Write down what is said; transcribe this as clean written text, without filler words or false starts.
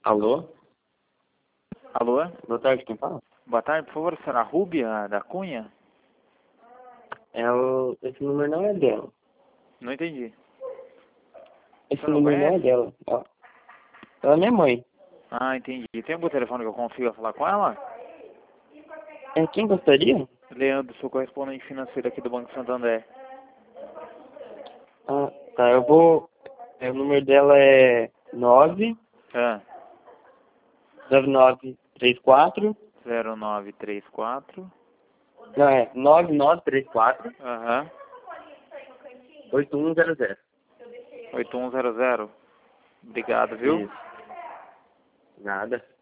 Alô? Alô? Boa tarde, quem fala? Boa tarde, por favor, a senhora Rúbia da Cunha? Esse número não é dela. Não entendi. Esse Você não número não é conhece? dela. Ó, ela é minha mãe. Ah, entendi. Tem algum telefone que eu consiga falar com ela? Quem gostaria? Leandro, sou correspondente financeiro aqui do Banco Santander. Ah, tá, eu vou... o número dela é 9934... 0934. Não, é 9934... Aham. 8100. 8100. Obrigado, viu? Isso. Nada.